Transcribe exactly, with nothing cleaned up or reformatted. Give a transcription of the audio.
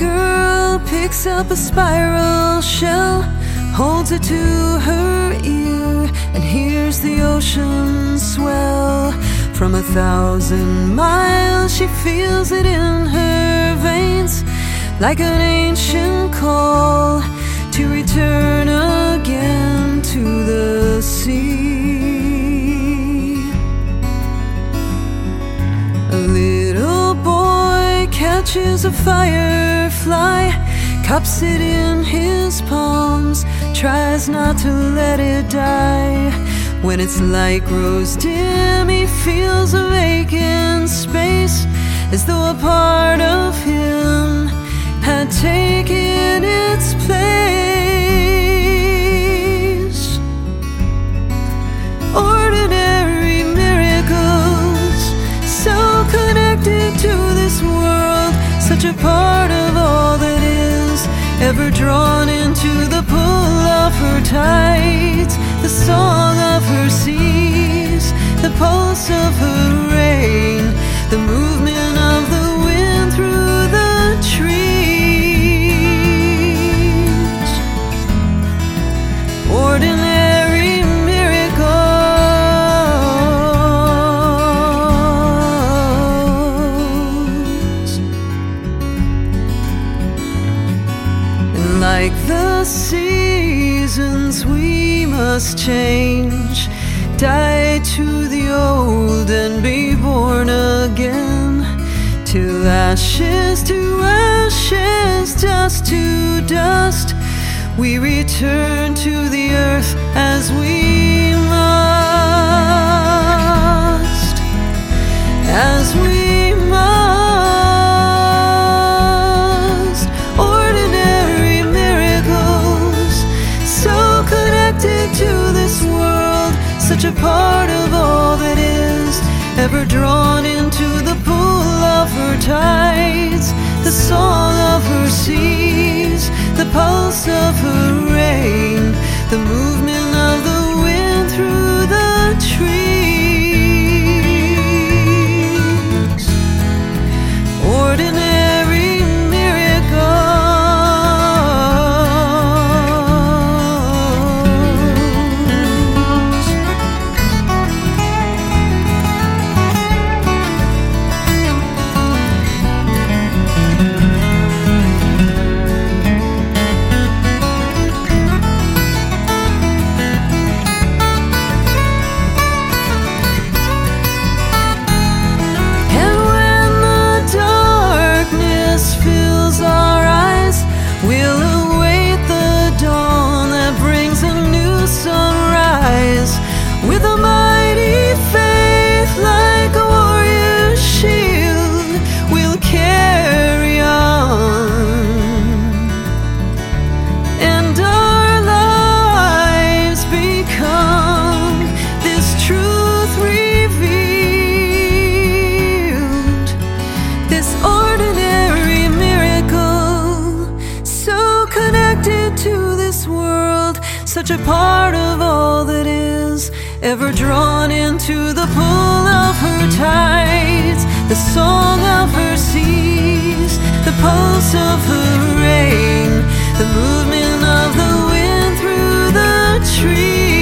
girl picks up a spiral shell, holds it to her ear, and hears the ocean swell. From a thousand miles she feels it in her veins, like an ancient call to return again to the sea. A little boy catches a firefly, cups it in his palms, tries not to let it die. When its light grows dim, he feels a vacant space, as though a part of him had taken its place. Ordinary miracles, so connected to this world, such a part of all that is, ever drawn into the pull of her tides, the song of her seas, the pulse of her rain, the movement of the wind through the trees. Ordinary miracles. And like the seasons, we must change, die to the old and be born again, till ashes to ashes, dust to dust, we return to the earth as we must, as we must. Ordinary miracles, so connected to this world, such a part of all that is, ever drawn into the pull of her tides, the song of her seas, the pulse of her rain, the movement of the wind through the trees. Ordinary with a mighty faith, like a warrior's shield, we'll carry on, and our lives become this truth revealed, this ordinary miracle, so connected to this world, such a part of all that is, ever drawn into the pull of her tides, the song of her seas, the pulse of her rain, the movement of the wind through the trees.